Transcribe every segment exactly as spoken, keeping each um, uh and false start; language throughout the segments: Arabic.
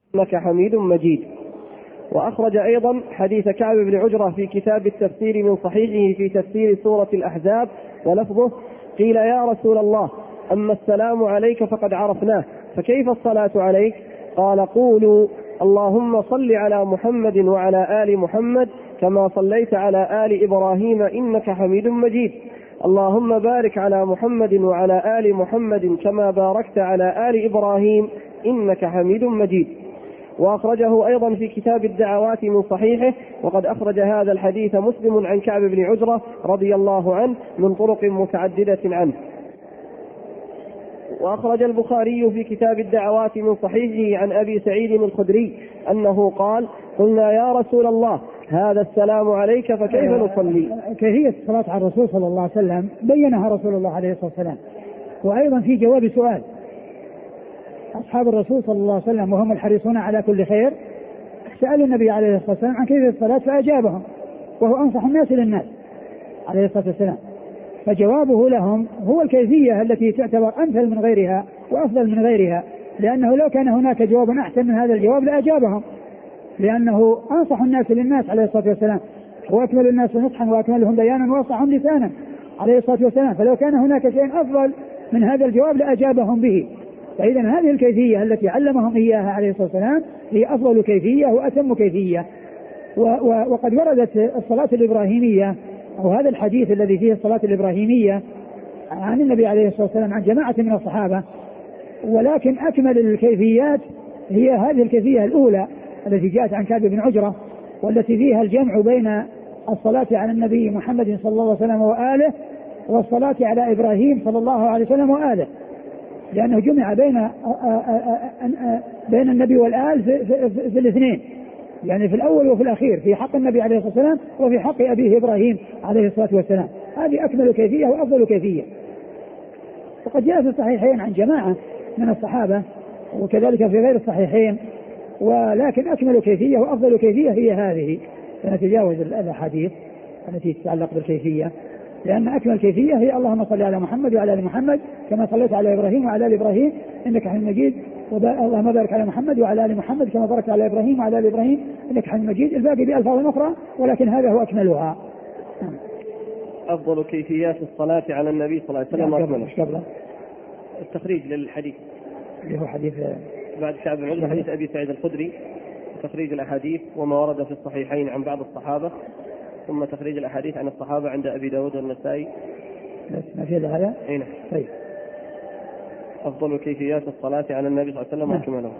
إنك حميد مجيد. وأخرج أيضا حديث كعب بن عجرة في كتاب التفسير من صحيحه في تفسير سورة الأحزاب ولفظه: قيل يا رسول الله أما السلام عليك فقد عرفناه فكيف الصلاة عليك؟ قال: قولوا اللهم صل على محمد وعلى آل محمد كما صليت على آل إبراهيم إنك حميد مجيد، اللهم بارك على محمد وعلى آل محمد كما باركت على آل إبراهيم إنك حميد مجيد. وأخرجه أيضا في كتاب الدعوات من صحيحه. وقد أخرج هذا الحديث مسلم عن كعب بن عجرة رضي الله عنه من طرق متعددة عنه. وأخرج البخاري في كتاب الدعوات من صحيحه عن أبي سعيد الخدري أنه قال: قلنا يا رسول الله هذا السلام عليك فكيف نصلي؟ كيفية الصلاة على الرسول صلى الله عليه وسلم بينها رسول الله عليه الصلاة والسلام. وأيضا في جواب سؤال أصحاب الرسول صلى الله عليه وسلم وهم الحريصون على كل خير سألوا النبي عليه الصلاة والسلام عن كيفية الصلاة فأجابهم، وهو أنصح الناس للناس عليه الصلاة والسلام، فجوابه لهم هو الكيفية التي تعتبر أمثل من غيرها وأفضل من غيرها، لأنه لو كان هناك جواب أحسن من هذا الجواب لأجابهم، لأنه أنصح الناس للناس عليه الصلاة والسلام، وأكمل الناس نصحا وأكملهم بيانا وأصحهم لسانا عليه الصلاة والسلام، فلو كان هناك شيء أفضل من هذا الجواب لأجابهم به. فإذا هذه الكيفية التي علمهم إياها عليه الصلاة والسلام هي أفضل كيفية وأتم كيفية. وقد وردت الصلاة الإبراهيمية أو هذا الحديث الذي فيه الصلاة الإبراهيمية عن النبي عليه الصلاة والسلام عن جماعة من الصحابة، ولكن أكمل الكيفيات هي هذه الكيفية الأولى التي جاءت عن كعب بن عجرة، والتي فيها الجمع بين الصلاة على النبي محمد صلى الله عليه وسلم وآله والصلاة على إبراهيم صلى الله عليه وسلم وآله، لأنه جمع بين بين النبي والآل في, في, في, في الاثنين، يعني في الأول وفي الأخير، في حق النبي عليه الصلاة والسلام وفي حق أبيه إبراهيم عليه الصلاة والسلام. هذه أكمل كيفية وأفضل كيفية. وقد جاء في الصحيحين عن جماعة من الصحابة وكذلك في غير الصحيحين، ولكن أكمل كيفية وأفضل كيفية هي هذه. سنتجاوز الأحاديث التي تتعلق بالكيفية، لأن أكمل كيفية هي اللهم صل على محمد وعلى آل محمد كما صليت على إبراهيم وعلى آل إبراهيم إنك حميد مجيد، اللهم بارك على محمد وعلى آل محمد كما باركت على إبراهيم وعلى آل إبراهيم إنك حميد مجيد. الباقي بألفاظ أخرى ولكن هذا هو أكملها. أفضل كيفيات الصلاة على النبي صلى الله عليه وسلم أكمله قبل التخريج للحديث اللي هو حديث بعد كعب بن عجرة حديث أبي سعيد الخدري، تخريج الأحاديث وما ورد في الصحيحين عن بعض الصحابة، ثم تخريج الأحاديث عن الصحابة عند أبي داود والنسائي. ما في هذا؟ أين؟ طيب. أفضل كيفيات الصلاة على النبي صلى الله عليه وسلم وأكمله.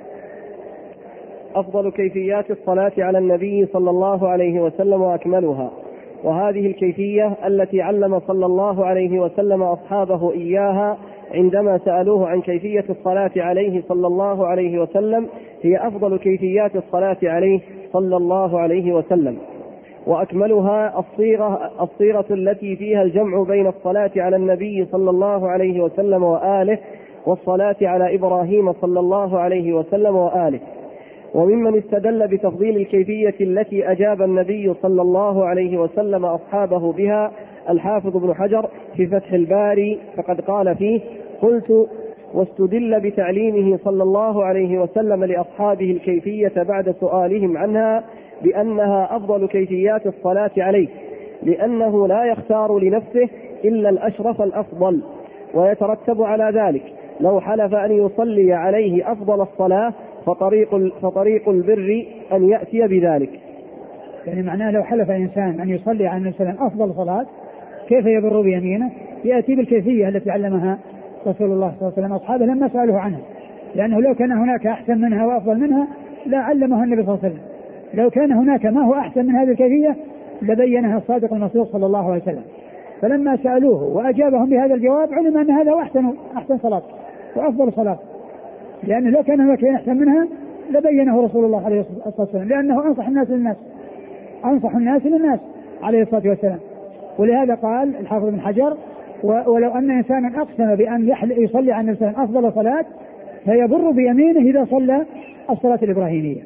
أفضل كيفيات الصلاة على النبي صلى الله عليه وسلم وأكملها. وهذه الكيفية التي علم صلى الله عليه وسلم أصحابه إياها عندما سألوه عن كيفية الصلاة عليه صلى الله عليه وسلم هي أفضل كيفيات الصلاة عليه صلى الله عليه وسلم وأكملها الصيغة, الصيغة التي فيها الجمع بين الصلاة على النبي صلى الله عليه وسلم وآله والصلاة على إبراهيم صلى الله عليه وسلم وآله. وممن استدل بتفضيل الكيفية التي أجاب النبي صلى الله عليه وسلم أصحابه بها الحافظ ابن حجر في فتح الباري، فقد قال فيه: قلت واستدل بتعليمه صلى الله عليه وسلم لأصحابه الكيفية بعد سؤالهم عنها بأنها أفضل كيفيات الصلاة عليه، لأنه لا يختار لنفسه إلا الأشرف الأفضل، ويترتب على ذلك لو حلف أن يصلي عليه أفضل الصلاة فطريق, فطريق البر أن يأتي بذلك. يعني معناه لو حلف إنسان أن يصلي على النبي صلى الله عليه وسلم أفضل صلاة كيف يبر بيمينه؟ يأتي بالكيفية التي علمها رسول الله صلى الله عليه وسلم أصحابه لما سألوه عنها، لأنه لو كان هناك أحسن منها وأفضل منها لا علمها النبي صلى الله عليه وسلم. لو كان هناك ما هو أحسن من هذه الكيفية لبينها الصادق المصدوق صلى الله عليه وسلم. فلما سألوه وأجابهم بهذا الجواب علم أن هذا أحسن أحسن صلاة وأفضل صلاة، لأنه لو كان هناك أحسن منها لبينه رسول الله عليه الصلاة والسلام، لأنه أنصح الناس للناس أنصح الناس للناس عليه الصلاة والسلام. ولهذا قال الحافظ بن حجر: ولو أن إنسانا أقسم بأن يصلي على النبي أفضل صلاة فيبر بيمينه إذا صلى الصلاة الإبراهيمية.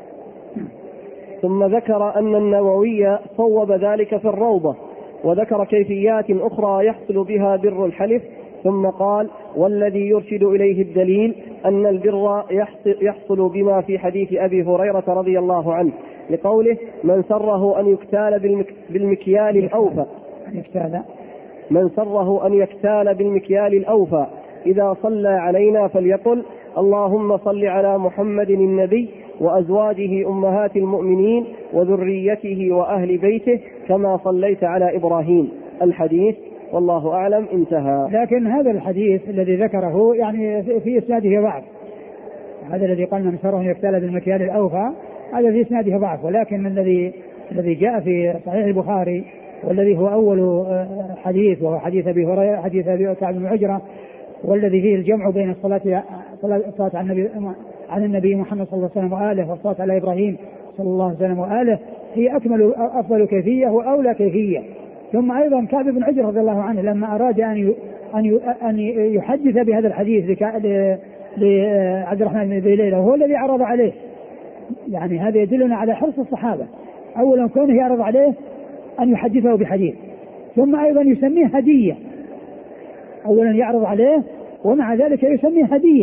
ثم ذكر أن النووي صوب ذلك في الروضة، وذكر كيفيات أخرى يحصل بها بر الحلف، ثم قال: والذي يرشد إليه الدليل أن البر يحصل بما في حديث أبي هريرة رضي الله عنه لقوله من سره أن يكتال بالمكيال الأوفى من سره أن يكتال بالمكيال الأوفى إذا صلى علينا فليقل اللهم صل على محمد النبي وأزواجه أمهات المؤمنين وذريته وأهل بيته كما صليت على إبراهيم. الحديث والله أعلم. انتهى. لكن هذا الحديث الذي ذكره يعني في إسناده ضعف. هذا الذي قال من سره أن يكتال بالمكيال الأوفى هذا في إسناده ضعف، ولكن الذي الذي جاء في صحيح البخاري والذي هو أول حديث وهو حديث أبي هريرة حديث أبي كعب بن عجرة والذي فيه الجمع بين الصلاة الصلاة عن النبي عن النبي محمد صلى الله عليه وسلم وآله والصلاة على إبراهيم صلى الله عليه وسلم وآله هي أكمل أفضل كيفية وأولى كيفية. ثم أيضا كعب بن عجرة رضي الله عنه لما أراد أن أن يحدث بهذا الحديث لعبد الرحمن بن أبي ليلى وهو الذي عرض عليه، يعني هذا يدلنا على حرص الصحابة أولا كونه يعرض عليه أن يحدثه بحديث، ثم أيضا يسميه هدية. أولا يعرض عليه ومع ذلك يسميه هدية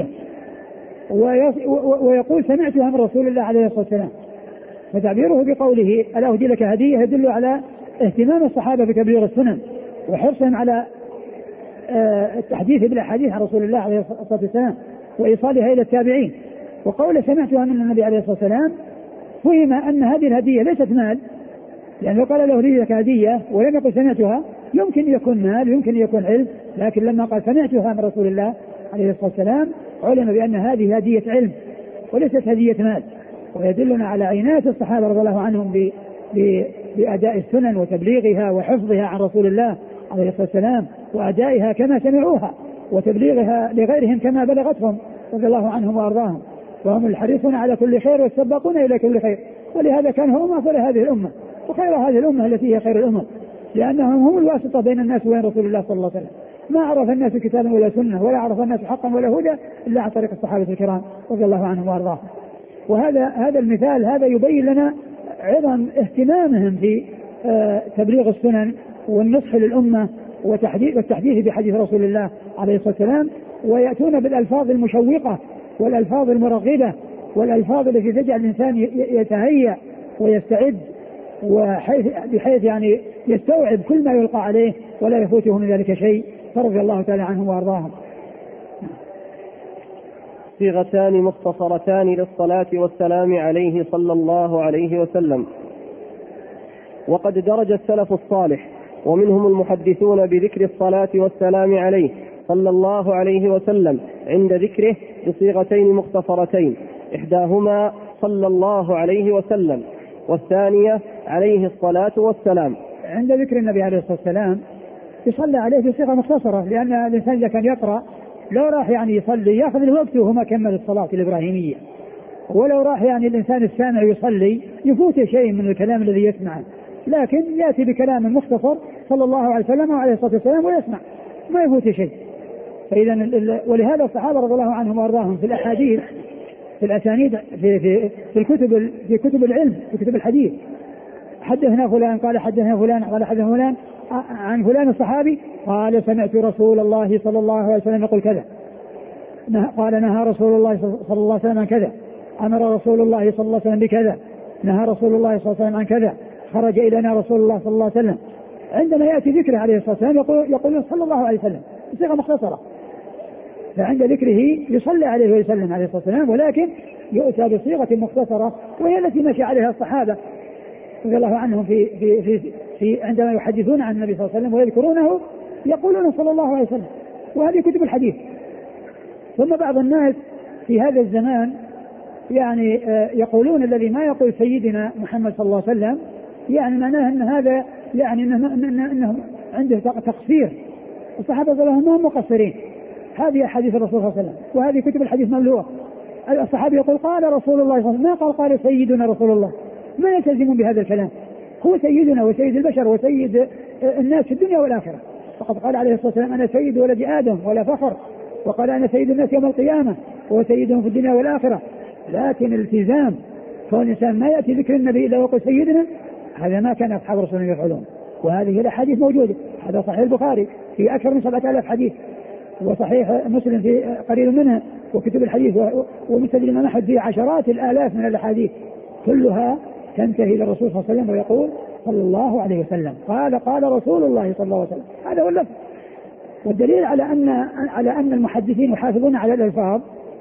ويقول سمعتها من رسول الله عليه الصلاة والسلام. فتعبيره بقوله ألا أهدي لك هدية يدل على اهتمام الصحابة بتبليغ السنن وحرصهم على التحديث بالأحاديث عن رسول الله عليه الصلاة والسلام وإيصالها إلى التابعين. وقول سمعتها من النبي عليه الصلاة والسلام فهم أن هذه الهدية ليست مال، لأنه قال له لي لك هدية ولم يقل سمعتها يمكن يكون مال يمكن يكون علم، لكن لما قال سمعتها من رسول الله عليه الصلاة والسلام علم بأن هذه هدية علم وليست هدية مال. ويدلنا على عناية الصحابة رضي الله عنهم بأداء السنن وتبليغها وحفظها عن رسول الله عليه الصلاة والسلام وأدائها كما سمعوها وتبليغها لغيرهم كما بلغتهم رضي الله عنهم وأرضاهم. وهم الحريصون على كل خير والسباقون إلى كل خير، ولهذا كان هم أفضل هذه الأمة وخير هذه الأمة التي هي خير الأمة، لأنهم هم الواسطة بين الناس وبين رسول الله صلى الله عليه وسلم. ما عرف الناس كتابا ولا سنة ولا عرف الناس حقا ولا هدى إلا عن طريق الصحابة الكرام رضي الله عنهم وأرضاهم. وهذا هذا المثال هذا يبين لنا عظم اهتمامهم في تبليغ السنن والنصح للأمة والتحديث بحديث رسول الله عليه الصلاة والسلام، ويأتون بالألفاظ المشوقة والألفاظ المرغبة والألفاظ التي تجعل الإنسان يتهيأ ويستعد وحيث بحيث يعني يستوعب كل ما يلقى عليه ولا يفوته من ذلك شيء، فرضي الله تعالى عنهم وأرضاهم. صيغتان مختصرتان للصلاة والسلام عليه صلى الله عليه وسلم. وقد درج السلف الصالح ومنهم المحدثون بذكر الصلاة والسلام عليه صلى الله عليه وسلم عند ذكره بصيغتين مختصرتين، إحداهما صلى الله عليه وسلم والثانية عليه الصلاة والسلام. عند ذكر النبي عليه الصلاة والسلام يصلى عليه بصيغة مختصرة، لأن الإنسان إذا كان يقرأ لو راح يعني يصلي يأخذ الوقت وهو ما كمل الصلاة الإبراهيمية، ولو راح يعني الإنسان السامع يصلي يفوت شيء من الكلام الذي يسمعه، لكن يأتي بكلام مختصر صلى الله عليه وسلم وعليه الصلاة والسلام ويسمع ما يفوت شيء. فإذا ولهذا الصحابة رضي الله عنهم وأرضاهم في الأحاديث في الأسانيد في في في الكتب في كتب العلم في كتب الحديث حدثنا فلان قال حدثنا فلان قال حدثنا فلان عن فلان الصحابي قال سمعت رسول الله صلى الله عليه وسلم يقول كذا، قال نهى رسول الله صلى الله عليه وسلم عن كذا، أمر رسول الله صلى الله عليه وسلم بكذا، نهى رسول الله صلى الله عليه وسلم عن كذا، خرج إلينا رسول الله صلى الله عليه وسلم. عندما يأتي ذكره عليه الصلاة والسلام يقول يقول صلى الله عليه وسلم بصيغة مختصرة، فعند ذكره يصلي عليه ويسلم عليه الصلاة والسلام، ولكن يؤتى بصيغة مختصرة وهي التي مشى عليها الصحابة رضي الله عنهم في في في, في عندما يحدثون عن النبي صلى الله عليه وسلم ويذكرونه يقولون صلى الله عليه وسلم، وهذه كتب الحديث. ثم بعض الناس في هذا الزمان يعني يقولون الذي ما يقول سيدنا محمد صلى الله عليه وسلم يعني معناه ان هذا يعني انه, إنه, إنه عنده تقصير، الصحابة رضي الله عنهم هم مقصرين. هذه أحاديث الرسول صلى الله عليه وسلم وهذه كتب الحديث مملوءة. الصحابي يقول قال رسول الله صلى الله عليه وسلم، ما قال قال سيدنا رسول الله، ما يلتزمون بهذا الكلام، هو سيدنا وسيد البشر وسيد الناس في الدنيا والآخرة، فقد قال عليه الصلاة والسلام أنا سيد ولد آدم ولا فخر، وقال أنا سيد الناس يوم القيامة وهو سيدهم في الدنيا والآخرة. لكن الالتزام كون الإنسان ما يأتي ذكر النبي إلا ويقول سيدنا، هذا ما كان أصحاب رسول الله يفعلون. وهذه الأحاديث موجودة، هذا صحيح البخاري في أكثر من سبعة آلاف حديث، وصحيح مسلم في قريب منه، وكتب الحديث ومسند الإمام أحمد فيه عشرات الآلاف من الأحاديث كلها تنتهي إلى الرسول صلى الله عليه وسلم ويقول صلى الله عليه وسلم قال قال رسول الله صلى الله عليه وسلم. هذا هو اللفظ. والدليل على أن على أن المحدثين يحافظون على الألفاظ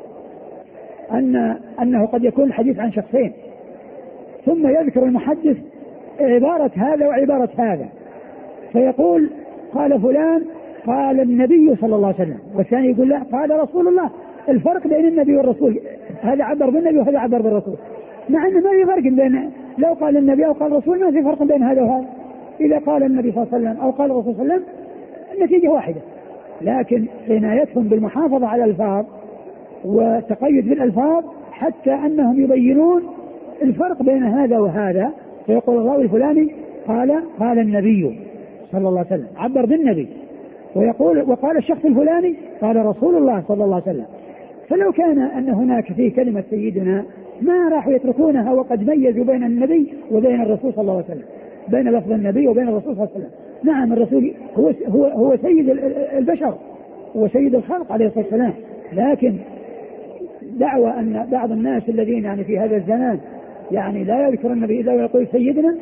أن أنه قد يكون الحديث عن شخصين ثم يذكر المحدث عبارة هذا وعبارة هذا، فيقول قال فلان قال النبي صلى الله عليه وسلم، والثاني يقول لا قال رسول الله. الفرق بين النبي والرسول، هذا عبر بالنبي وهذا عبر بالرسول، مع أنه ما في فرق بين لو قال النبي أو قال الرسول، ما في فرق بين هذا وهذا. إذا قال النبي صلى الله عليه وسلم أو قال الرسول صلى الله عليه وسلم النتيجة واحدة، لكن عنايتهم بالمحافظة على الألفاظ والتقيد بالألفاظ حتى أنهم يبينون الفرق بين هذا وهذا. فيقول الراوي الفلاني قال قال النبي صلى الله عليه وسلم، عبر بالنبي، ويقول وقال الشخص الفلاني قال رسول الله صلى الله عليه وسلم. فلو كان أن هناك فيه كلمة سيدنا ما راح يتركونها وقد ميزوا بين النبي وبين الرسول صلى الله عليه وسلم، بين لفظ النبي وبين الرسول صلى الله عليه وسلم. نعم الرسول هو هو هو سيد البشر وسيد الخلق عليه الصلاة والسلام، لكن دعوى أن بعض الناس الذين يعني في هذا الزمان يعني لا يذكر النبي إلا ويقول سيدنا،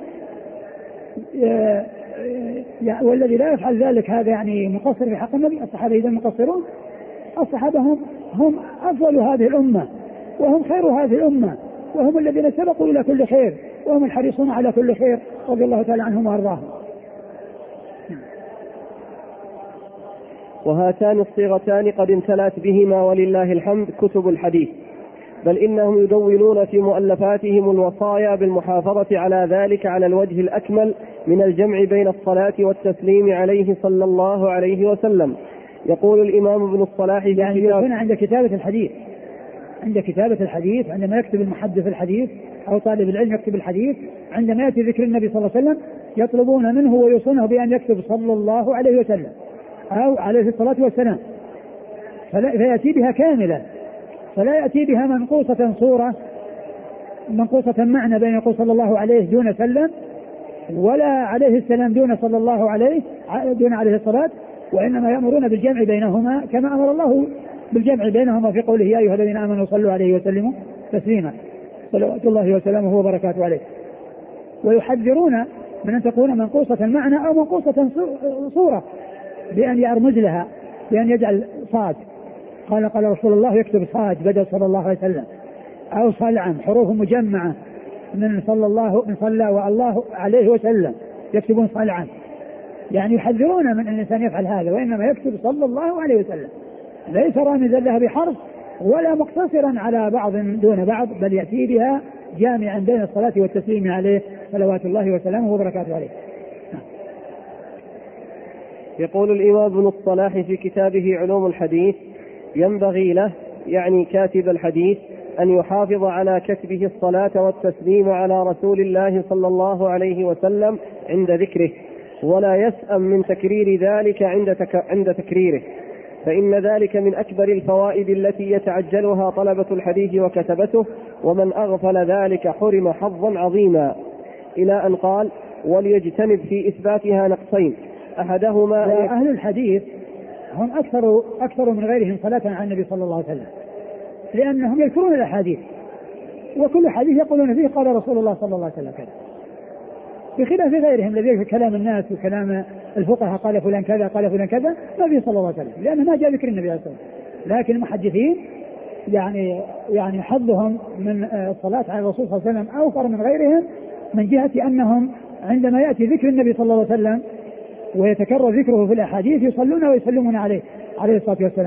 والذي لا يفعل ذلك هذا يعني مقصر في حق النبي. الصحابة إذا مقصرون، الصحابة هم هم أفضل هذه الأمة وهم خير هذه الأمة وهم الذين سبقوا إلى كل خير وهم الحريصون على كل خير رضي الله تعالى عنهم وأرضاهم. وهاتان الصيغتان قد امتلأت بهما ولله الحمد كتب الحديث، بل إنهم يدونون في مؤلفاتهم الوصايا بالمحافظة على ذلك على الوجه الأكمل من الجمع بين الصلاة والتسليم عليه صلى الله عليه وسلم. يقول الإمام ابن الصلاح يعني يكون عند كتابة الحديث عند كتابة الحديث عندما يكتب المحدث الحديث أو طالب العلم يكتب الحديث، عندما يأتي ذكر النبي صلى الله عليه وسلم يطلبون منه ويوصونه بأن يكتب صلى الله عليه وسلم أو عليه الصلاة والسلام، فيأتي بها كاملة، فلا يأتي بها منقوصة صورة منقوصة معنى بين يقول صلى الله عليه دون سلم، ولا عليه السلام دون صلى الله عليه دون عليه الصلاة، وإنما يأمرون بالجمع بينهما كما أمر الله بالجمع بينهما في قوله يا أيها الذين آمنوا صلوا عليه وسلموا تسليما صلوات الله وسلامه وبركاته عليه. ويحذرون من أن تكون منقوصة المعنى أو منقوصة صورة بأن يرمز لها بأن يجعل صاد قال قال رسول الله يكتب صاد بدل صلى الله عليه وسلم، أو صلعا حروف مجمعة من صلى الله من صلى والله عليه وسلم يكتبون صلعا، يعني يحذرون من أن الإنسان يفعل هذا، وإنما يكتب صلى الله عليه وسلم ليس رامزا لها بحرف ولا مقتصرا على بعض دون بعض، بل يأتي بها جامعا بين الصلاة والتسليم عليه صلوات الله وسلامه وبركاته عليه. يقول الإمام ابن الصلاح في كتابه علوم الحديث ينبغي له يعني كاتب الحديث أن يحافظ على كتبه الصلاة والتسليم على رسول الله صلى الله عليه وسلم عند ذكره، ولا يسأم من تكرير ذلك عند, تك... عند تكريره، فإن ذلك من أكبر الفوائد التي يتعجلها طلبة الحديث وكتبته، ومن أغفل ذلك حرم حظا عظيما، إلى أن قال وليجتنب في إثباتها نقصين أحدهما أهل الحديث هم أكثر, أكثر من غيرهم صلاة على النبي صلى الله عليه وسلم، لأنهم يذكرون الأحاديث وكل حديث يقولون فيه قال رسول الله صلى الله عليه وسلم كذا، بخلاف غيرهم الذي يذكر كلام الناس وكلام الفقهاء قال فلان كذا قال فلان كذا ما فيه صلى الله عليه وسلم، لأنه ما جاء ذكر النبي عليه الصلاة والسلام. لكن المحدثين يعني يعني حظهم من الصلاة على الرسول صلى الله عليه وسلم أوفر من غيرهم، من جهة أنهم عندما يأتي ذكر النبي صلى الله عليه وسلم ويتكرر ذكره في الأحاديث يصلون ويسلمون عليه عليه الصلاة والسلام.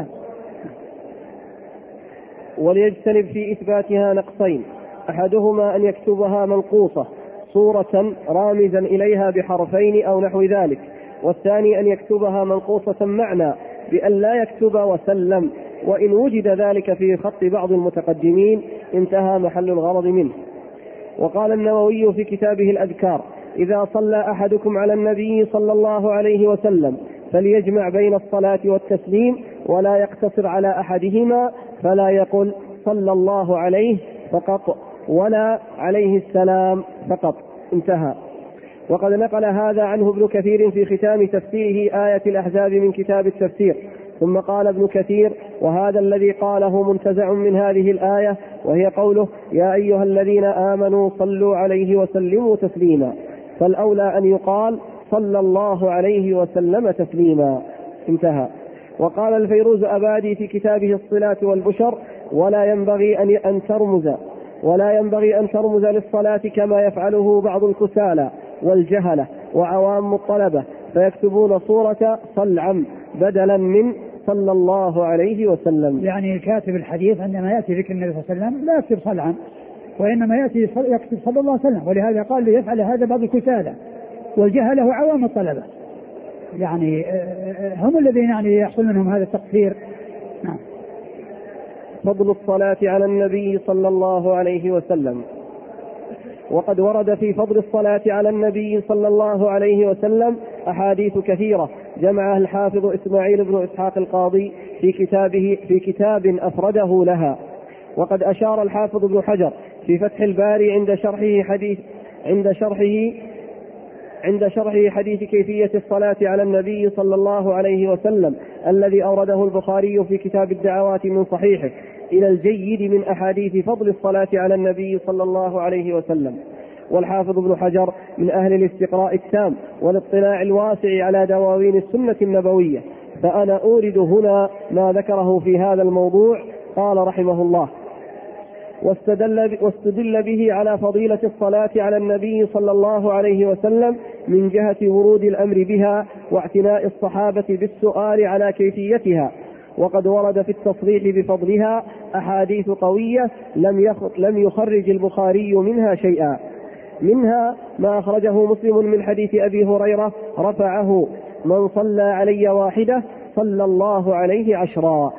وليجتنب في إثباتها نقصين أحدهما أن يكتبها منقوصة صورة رامزا إليها بحرفين أو نحو ذلك، والثاني أن يكتبها منقوصة معنى بأن لا يكتب وسلم، وإن وجد ذلك في خط بعض المتقدمين انتهى محل الغرض منه. وقال النووي في كتابه الأذكار إذا صلى أحدكم على النبي صلى الله عليه وسلم فليجمع بين الصلاة والتسليم ولا يقتصر على أحدهما، فلا يقل صلى الله عليه فقط ولا عليه السلام فقط، انتهى. وقد نقل هذا عنه ابن كثير في ختام تفسيره آية الأحزاب من كتاب التفسير ثم قال ابن كثير: وهذا الذي قاله منتزع من هذه الآية، وهي قوله: يا أيها الذين آمنوا صلوا عليه وسلموا تسليما، فالأولى أن يقال صلى الله عليه وسلم تسليما. انتهى. وقال الفيروز أبادي في كتابه الصلاة والبشر: ولا ينبغي أن أن ترمز ولا ينبغي أن ترمز للصلاة كما يفعله بعض الكسالى والجهلة وعوام الطلبة، فيكتبون صورة صلعم بدلا من صلى الله عليه وسلم. يعني كاتب الحديث عندما يأتي ذكر النبي صلى الله عليه وسلم لا يكتب صلعم، وإنما يأتي يكتب صلى الله عليه وسلم، ولهذا قال ليفعل هذا بعض الكسالى والجهلة وعوام الطلبة، يعني هم الذين يعني يحصل منهم هذا التقصير. نعم. فضل الصلاة على النبي صلى الله عليه وسلم. وقد ورد في فضل الصلاة على النبي صلى الله عليه وسلم أحاديث كثيرة جمعها الحافظ إسماعيل بن إسحاق القاضي في كتابه في كتاب أفرده لها. وقد أشار الحافظ ابن حجر في فتح الباري عند شرحه حديث عند شرحه عند شرحه حديث كيفية الصلاة على النبي صلى الله عليه وسلم الذي أورده البخاري في كتاب الدعوات من صحيحه إلى الجيد من أحاديث فضل الصلاة على النبي صلى الله عليه وسلم. والحافظ ابن حجر من أهل الاستقراء التام والاطلاع الواسع على دواوين السنة النبوية، فأنا أورد هنا ما ذكره في هذا الموضوع. قال رحمه الله: واستدل, واستدل به على فضيلة الصلاة على النبي صلى الله عليه وسلم من جهة ورود الأمر بها واعتناء الصحابة بالسؤال على كيفيتها. وقد ورد في التصريح بفضلها أحاديث قوية لم يخرج البخاري منها شيئا، منها ما أخرجه مسلم من حديث أبي هريرة رفعه: من صلى علي واحدة صلى الله عليه عشرا.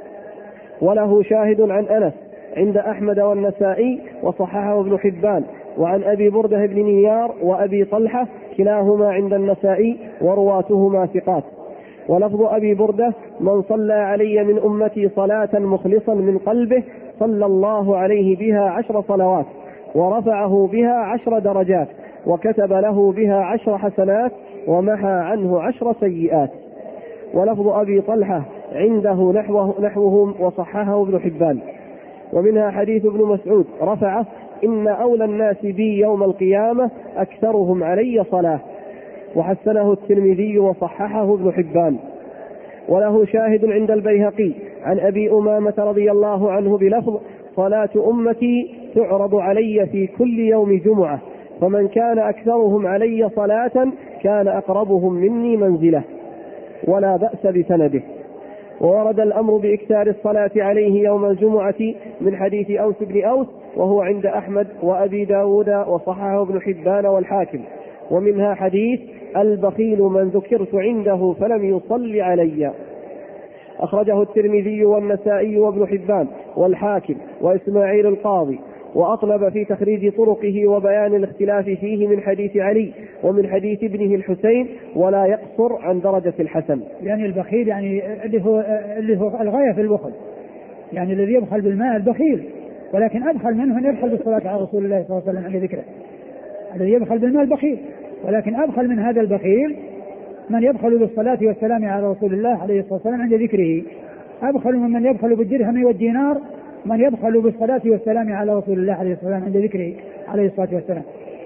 وله شاهد عن أنس عند أحمد والنسائي وصححه ابن حبان، وعن أبي بردة بن نيار وأبي طلحة كلاهما عند النسائي ورواتهما ثقات. ولفظ أبي بردة: من صلى علي من أمتي صلاة مخلصا من قلبه صلى الله عليه بها عشر صلوات ورفعه بها عشر درجات وكتب له بها عشر حسنات ومحى عنه عشر سيئات. ولفظ أبي طلحة عنده نحوه, نحوه وصححه ابن حبان. ومنها حديث ابن مسعود رفعه: إن أولى الناس بي يوم القيامة أكثرهم علي صلاة، وحسنه الترمذي وصححه ابن حبان. وله شاهد عند البيهقي عن أبي أمامة رضي الله عنه بلفظ: صلاة أمتي تعرض علي في كل يوم جمعة، فمن كان أكثرهم علي صلاة كان أقربهم مني منزلة. ولا بأس بسنده. وورد الأمر بإكثار الصلاة عليه يوم الجمعة من حديث أوس بن أوس، وهو عند أحمد وأبي داود وصححه ابن حبان والحاكم. ومنها حديث: البخيل من ذكرت عنده فلم يصل علي، أخرجه الترمذي والنسائي وابن حبان والحاكم وإسماعيل القاضي، وأطلب في تخريج طرقه وبيان الاختلاف فيه من حديث علي ومن حديث ابنه الحسين، ولا يقصر عن درجة الحسن. يعني البخيل يعني اللي هو, اللي هو الغاية في البخل، يعني الذي يبخل بالمال بخيل، ولكن أبخل منه أن يبخل بالصلاة على رسول الله صلى الله عليه وسلم عند ذكره. الذي يبخل بالمال بخيل، ولكن أبخل من هذا البخيل من يبخل بالصلاة والسلام على رسول الله عليه الصلاة والسلام عند ذكره. أبخل من من يبخل بالدرهم والدينار من يبخل بالصلاة والسلام على رسول الله عليه الصلاة والسلام عند ذكره عليه الصلاة والسلام.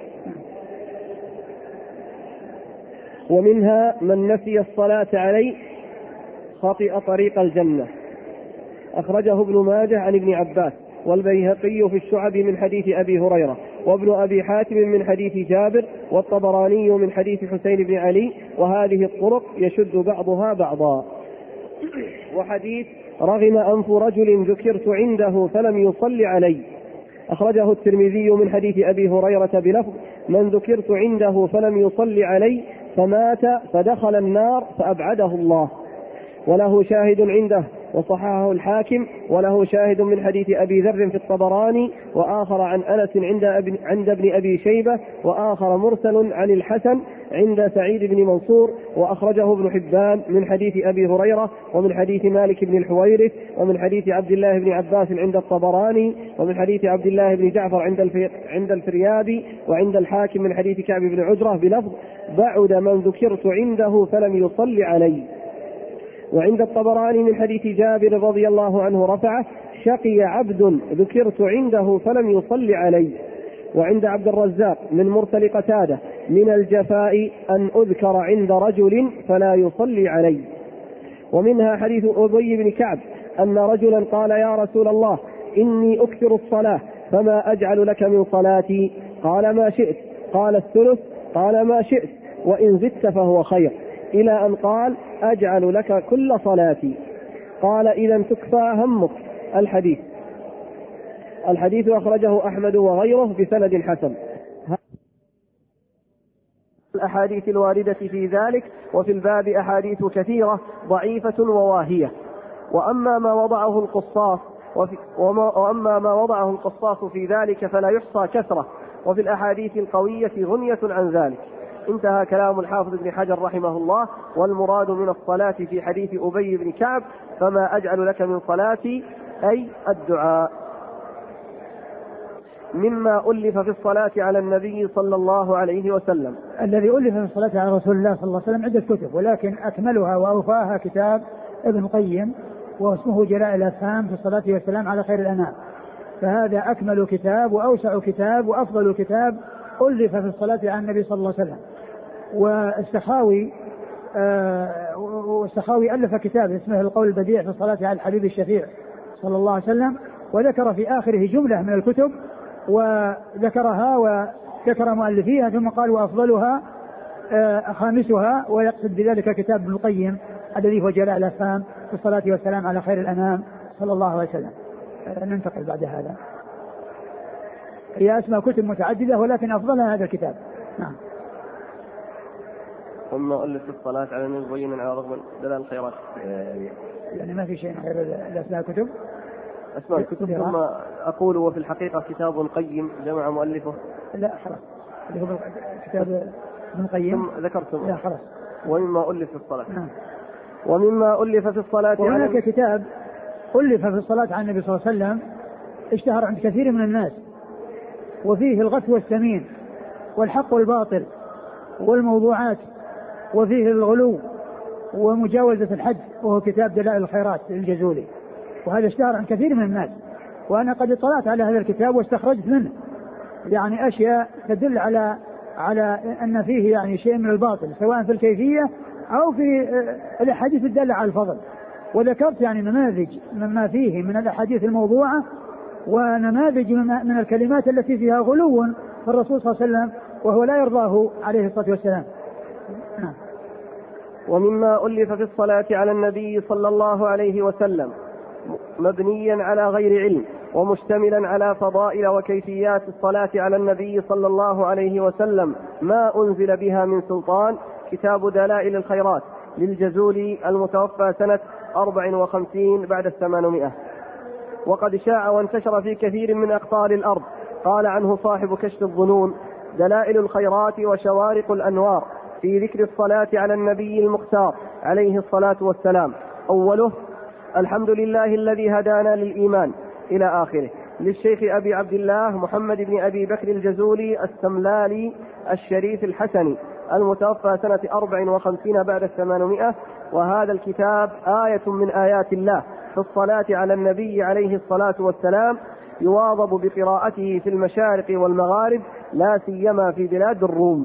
ومنها من نسي الصلاة عليه خطئ طريق الجنة، أخرجه ابن ماجه عن ابن عباس، والبيهقي في الشعب من حديث أبي هريرة، وابن أبي حاتم من حديث جابر، والطبراني من حديث حسين بن علي، وهذه الطرق يشد بعضها بعضا. وحديث: رغم أنف رجل ذكرت عنده فلم يصل علي، أخرجه الترمذي من حديث أبي هريرة بلفظ: من ذكرت عنده فلم يصل علي فمات فدخل النار فأبعده الله. وله شاهد عنده وصححه الحاكم، وله شاهد من حديث أبي ذر في الطبراني، وآخر عن أنس عند ابن, عند ابن أبي شيبة، وآخر مرسل عن الحسن عند سعيد بن منصور، وأخرجه ابن حبان من حديث أبي هريرة، ومن حديث مالك بن الحويرث، ومن حديث عبد الله بن عباس عند الطبراني، ومن حديث عبد الله بن جعفر عند عند الفريابي، وعند الحاكم من حديث كعب بن عجرة بلفظ: بعد من ذكرت عنده فلم يصل علي. وعند الطبراني من حديث جابر رضي الله عنه رفعه: شقي عبد ذكرت عنده فلم يصل علي. وعند عبد الرزاق من مرسل قتادة: من الجفاء أن أذكر عند رجل فلا يصلي علي. ومنها حديث أبي بن كعب أن رجلا قال: يا رسول الله إني أكثر الصلاة فما أجعل لك من صلاتي؟ قال: ما شئت. قال: الثلث. قال: ما شئت، وإن زدت فهو خير، إلى أن قال: أجعل لك كل صلاتي. قال: إذا تكفى همك. الحديث الحديث أخرجه أحمد وغيره بسند حسن. الأحاديث الواردة في ذلك وفي الباب أحاديث كثيرة ضعيفة وواهية. وأما ما وضعه القصاص وفي وأما ما وضعه القصاص في ذلك فلا يحصى كثرة، وفي الأحاديث القوية غنية عن ذلك. انتهى كلام الحافظ ابن حجر رحمه الله. والمراد من الصلاة في حديث أبي بن كعب: فما أجعل لك من صلاتي، أي الدعاء. مما ألف في الصلاة على النبي صلى الله عليه وسلم. الذي ألف في الصلاة على رسول الله صلى الله عليه وسلم عدة كتب، ولكن أكملها وأوفاها كتاب ابن القيم واسمه جلاء الأفهام في الصلاة والسلام على خير الأنام. فهذا أكمل كتاب وأوسع كتاب وأفضل كتاب ألف في الصلاة على النبي صلى الله عليه وسلم. والسخاوي آه والسخاوي ألف كتاب اسمه القول البديع في الصلاة على الحبيب الشفيع صلى الله عليه وسلم، وذكر في آخره جملة من الكتب وذكرها وذكر مؤلفيها، ثم قال: وأفضلها آه خامسها، ويقصد بذلك كتاب ابن القيم الذي هو جلاء الأفهام في الصلاة والسلام على خير الأنام صلى الله عليه وسلم. آه ننتقل بعد هذا. هي أسماء كتب متعددة ولكن أفضلها هذا الكتاب. نعم. ثم ألف الصلاة على النبي على رغم دلال الخيرات. يعني ما في شيء غير الأسماء كتب. أسماء الكتب. ثم أقول وفي الحقيقة كتاب قيم جمع مؤلفه. لا خلاص، اللي هو كتاب ابن القيم. ثم ذكرتم. لا خلاص. ومما ألف في الصلاة. نعم. ومما ألف في الصلاة. وهناك كتاب ألف في الصلاة على النبي صلى الله عليه وسلم اشتهر عند كثير من الناس، وفيه الغث والسمين والحق والباطل والموضوعات، وفيه الغلو ومجاوزة الحد، وهو كتاب دلائل الخيرات للجزولي، وهذا اشتهر عن كثير من الناس. وأنا قد اطلعت على هذا الكتاب واستخرجت منه يعني أشياء تدل على على أن فيه يعني شيء من الباطل، سواء في الكيفية أو في الأحاديث الدالة على الفضل. وذكرت يعني نماذج مما فيه من الأحاديث الموضوعة، ونماذج من الكلمات التي فيها غلو في الرسول صلى الله عليه وسلم وهو لا يرضاه عليه الصلاة والسلام. نعم. ومما ألف في الصلاة على النبي صلى الله عليه وسلم مبنيا على غير علم ومشتملا على فضائل وكيفيات الصلاة على النبي صلى الله عليه وسلم ما أنزل بها من سلطان كتاب دلائل الخيرات للجزولي المتوفى سنة أربع وخمسين بعد الثمانمائة. وقد شاع وانتشر في كثير من أقطار الأرض. قال عنه صاحب كشف الظنون: دلائل الخيرات وشوارق الأنوار في ذكر الصلاة على النبي المختار عليه الصلاة والسلام. أوله: الحمد لله الذي هدانا للإيمان، إلى آخره، للشيخ أبي عبد الله محمد بن أبي بكر الجزولي السملالي الشريف الحسني المتوفى سنة أربع وخمسين بعد الثمانمائة. وهذا الكتاب آية من آيات الله في الصلاة على النبي عليه الصلاة والسلام، يواظب بقراءته في المشارق والمغارب، لا سيما في بلاد الروم.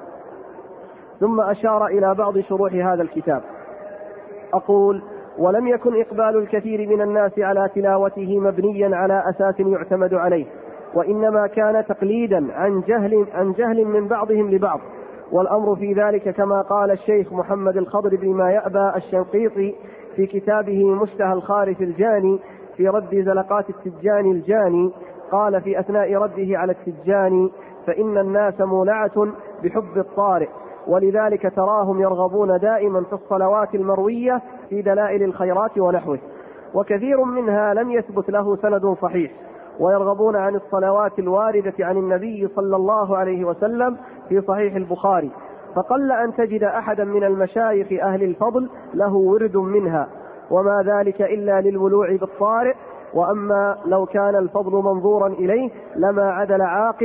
ثم أشار إلى بعض شروح هذا الكتاب. أقول: ولم يكن إقبال الكثير من الناس على تلاوته مبنيا على أساس يعتمد عليه، وإنما كان تقليدا عن جهل, عن جهل من بعضهم لبعض. والأمر في ذلك كما قال الشيخ محمد الخضر بن ما يأبى الشنقيطي في كتابه مشتهى الخارف الجاني في رد زلقات التجاني الجاني. قال في أثناء رده على التجاني: فإن الناس مولعة بحب الطارئ، ولذلك تراهم يرغبون دائما في الصلوات المروية في دلائل الخيرات ونحوه، وكثير منها لم يثبت له سند صحيح، ويرغبون عن الصلوات الواردة عن النبي صلى الله عليه وسلم في صحيح البخاري، فقل أن تجد أحدا من المشايخ أهل الفضل له ورد منها، وما ذلك إلا للولوع بالطارئ. وأما لو كان الفضل منظورا إليه لما عدل عاقل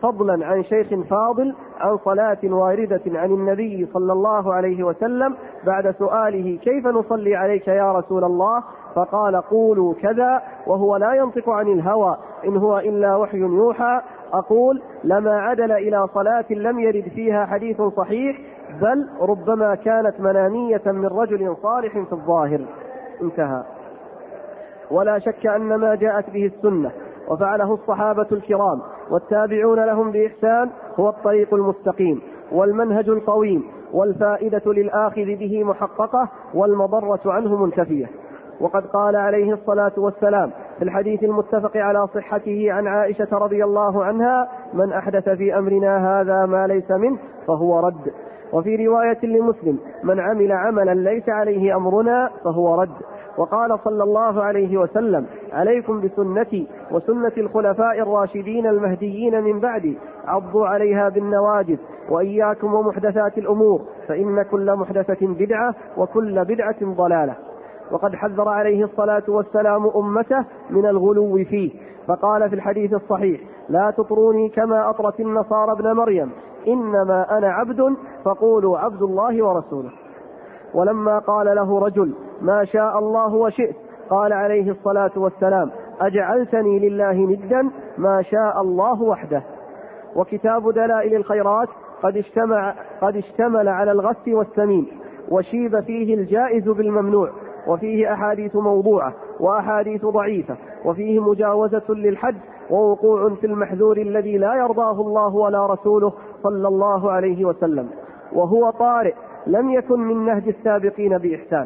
فضلا عن شيخ فاضل عن صلاة واردة عن النبي صلى الله عليه وسلم بعد سؤاله كيف نصلي عليك يا رسول الله، فقال قولوا كذا وهو لا ينطق عن الهوى إن هو إلا وحي يوحى، أقول لما عدل إلى صلاة لم يرد فيها حديث صحيح، بل ربما كانت منامية من رجل صالح في الظاهر. انتهى. ولا شك أن ما جاءت به السنة وفعله الصحابة الكرام والتابعون لهم بإحسان هو الطريق المستقيم والمنهج القويم، والفائدة للآخذ به محققة والمضرة عنه منتفية. وقد قال عليه الصلاة والسلام في الحديث المتفق على صحته عن عائشة رضي الله عنها: من أحدث في أمرنا هذا ما ليس منه فهو رد. وفي رواية لمسلم: من عمل عملا ليس عليه أمرنا فهو رد. وقال صلى الله عليه وسلم: عليكم بسنتي وسنة الخلفاء الراشدين المهديين من بعدي، عضوا عليها بالنواجذ، وإياكم ومحدثات الأمور، فإن كل محدثة بدعة وكل بدعة ضلالة. وقد حذر عليه الصلاة والسلام أمته من الغلو فيه، فقال في الحديث الصحيح: لا تطروني كما أطرت النصارى ابن مريم، إنما أنا عبد فقولوا عبد الله ورسوله. ولما قال له رجل: ما شاء الله وشئت، قال عليه الصلاة والسلام: أجعلتني لله ندا، ما شاء الله وحده. وكتاب دلائل الخيرات قد اشتمل, قد اشتمل على الغث والسمين، وشيب فيه الجائز بالممنوع، وفيه أحاديث موضوعة وأحاديث ضعيفة، وفيه مجاوزة للحد ووقوع في المحذور الذي لا يرضاه الله ولا رسوله صلى الله عليه وسلم، وهو طارئ لم يكن من نهج السابقين بإحسان.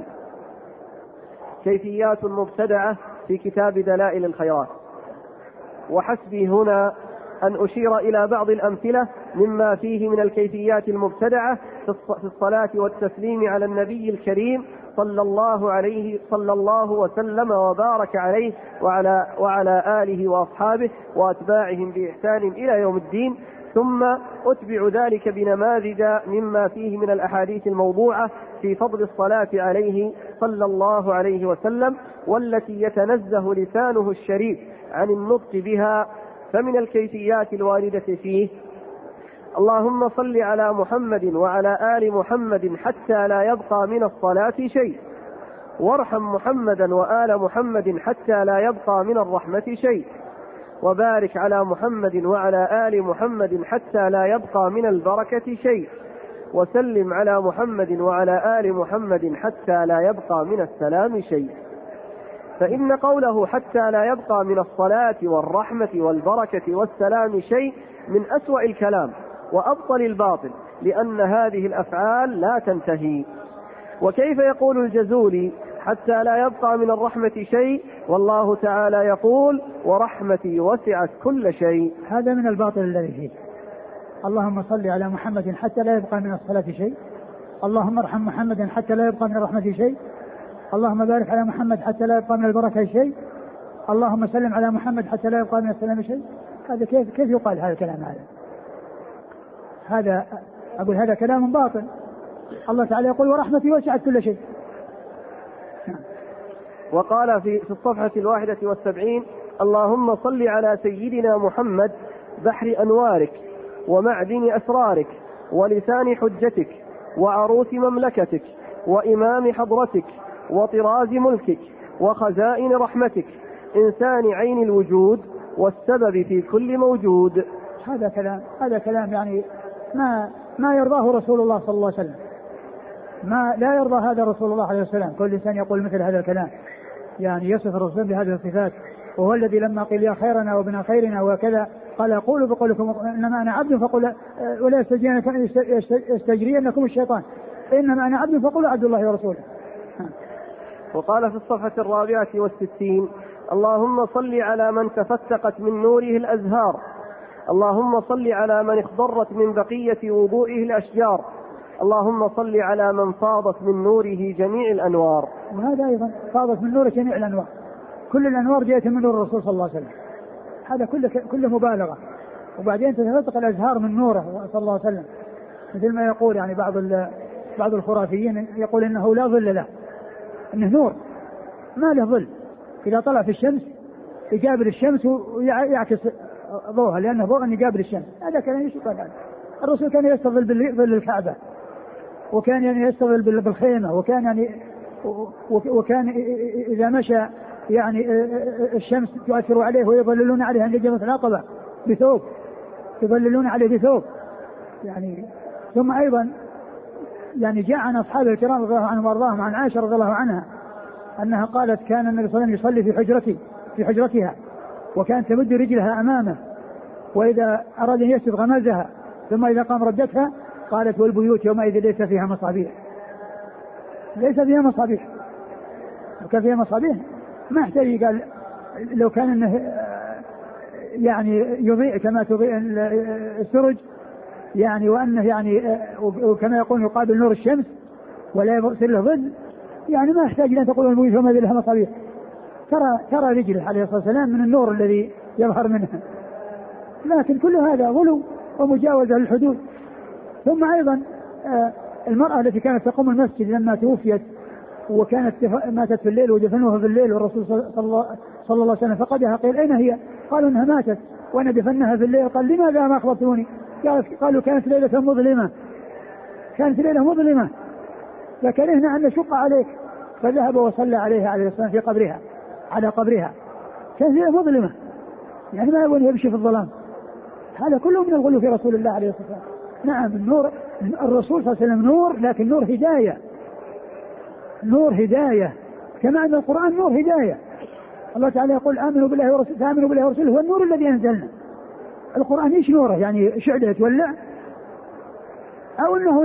كيفيات مبتدعة في كتاب دلائل الخيرات. وحسبي هنا أن أشير إلى بعض الأمثلة مما فيه من الكيفيات المبتدعة في الصلاة والتسليم على النبي الكريم صلى الله عليه صلى الله وسلم وبارك عليه وعلى, وعلى آله وأصحابه وأتباعهم بإحسان إلى يوم الدين، ثم أتبع ذلك بنماذج مما فيه من الأحاديث الموضوعة في فضل الصلاة عليه صلى الله عليه وسلم، والتي يتنزه لسانه الشريف عن النطق بها. فمن الكيفيات الواردة فيه: اللهم صل على محمد وعلى آل محمد حتى لا يبقى من الصلاة شيء، وارحم محمدا وآل محمد حتى لا يبقى من الرحمة شيء، وبارك على محمد وعلى آل محمد حتى لا يبقى من البركة شيء، وسلم على محمد وعلى آل محمد حتى لا يبقى من السلام شيء. فإن قوله حتى لا يبقى من الصلاة والرحمة والبركة والسلام شيء من أسوأ الكلام وأبطل الباطل، لأن هذه الأفعال لا تنتهي. وكيف يقول الجزولي حتى لا يبقى من الرحمة شيء والله تعالى يقول: ورحمتي وسعت كل شيء؟ هذا من الباطل الذي فيه. اللهم صل على محمد حتى لا يبقى من الصلاة شيء، اللهم ارحم محمدا حتى لا يبقى من الرحمة شيء، اللهم بارك على محمد حتى لا يبقى من البركة شيء، اللهم سلم على محمد حتى لا يبقى من السلام شيء. هذا كيف كيف يقال هذا الكلام؟ هذا هذا أقول هذا كلام باطل. الله تعالى يقول: ورحمتي وسعت كل شيء. وقال في الصفحة الواحدة والسبعين: اللهم صل على سيدنا محمد بحر أنوارك ومعدن أسرارك ولسان حجتك وعروس مملكتك وإمام حضرتك وطراز ملكك وخزائن رحمتك، إنسان عين الوجود والسبب في كل موجود. هذا كلام هذا كلام يعني ما ما يرضاه رسول الله صلى الله عليه وسلم، ما لا يرضى هذا رسول الله عليه وسلم. كل إنسان يقول مثل هذا الكلام، يعني يصف الرسول بهذه الصفات، وهو الذي لما قيل يا خيرنا وابن خيرنا وكذا قال: قولوا بقولكم إنما أنا عبد فقل ولا يستجرينكم الشيطان، إنما أنا عبد فقولوا عبد الله ورسوله. وقال في الصفحة الرابعة والستين: اللهم صل على من تفتقت من نوره الأزهار، اللهم صل على من اخضرت من بقية وضوئه الأشجار، اللهم صل على من فاضت من نوره جميع الأنوار. وهذا أيضا فاضت من نوره جميع الأنوار، كل الأنوار جاءت من نور الرسول صلى الله عليه وسلم، هذا كله كله مبالغة. وبعدين تتفتق الأزهار من نوره صلى الله عليه وسلم، مثل ما يقول يعني بعض بعض الخرافيين يقول إنه لا ظل له، إنه نور ما له ظل، إذا طلع في الشمس يقابل الشمس ويعكس ضوءها لأنه ضوء يقابل الشمس. هذا كان يشبه هذا. الرسول كان يستظل بظل الكعبة، وكان يعني يستظل بالخيمة، وكان يعني وكان إذا مشى يعني الشمس تؤثر عليه ويظللون عليه عند جبهة العقبة بثوب، يظللون عليه بثوب يعني. ثم أيضا يعني جاء عن أصحاب الكرام رضي الله عنهم وارضاهم عن عائشة رضي الله عنها أنها قالت كان النبي صلى الله عليه وسلم يصلي في حجرتي في حجرتها، وكانت تمد رجلها أمامه، وإذا أراد أن يسجد غمزها، ثم إذا قام ردتها. قالت والبيوت يومئذ ليس فيها مصابيح، ليس فيها مصابيح. لو كان فيها مصابيح ما احتاج قال لو كان انه يعني يضيء كما تضيء السرج يعني، وانه يعني وكما يقول يقابل نور الشمس ولا يرسل له ظل، يعني ما يحتاج ان تقول البيوت يومئذ لها مصابيح. ترى ترى رجله عليه الصلاه والسلام من النور الذي يظهر منها. لكن كل هذا غلو ومجاوزه للحدود. ثم ايضا المراه التي كانت تقوم المسجد لما توفيت وكانت ماتت في الليل ودفنوها في الليل، والرسول صلى الله, صلى الله عليه وسلم فقدها، قيل أين هي؟ قالوا إنها ماتت وأنا دفنها في الليل. قال لماذا ما أخبرتوني؟ قالوا كانت ليلة مظلمة، كانت ليلة مظلمة فكرهنا أن نشق عليك، فذهب وصلى عليها عليه الصلاة والسلام في قبرها على قبرها. كانت ليلة مظلمة يعني ما يبغون يمشي في الظلام. هذا كله من الغلو في رسول الله عليه الصلاة والسلام. نعم النور الرسول صلى الله عليه وسلم نور، لكن نور هداية، نور هداية، كما أن القرآن نور هداية. الله تعالى يقول آمنوا بالله ورسوله، فآمنوا بالله ورسوله هو النور الذي أنزلنا. القرآن إيش نوره؟ يعني شعلة تولع، أو أنه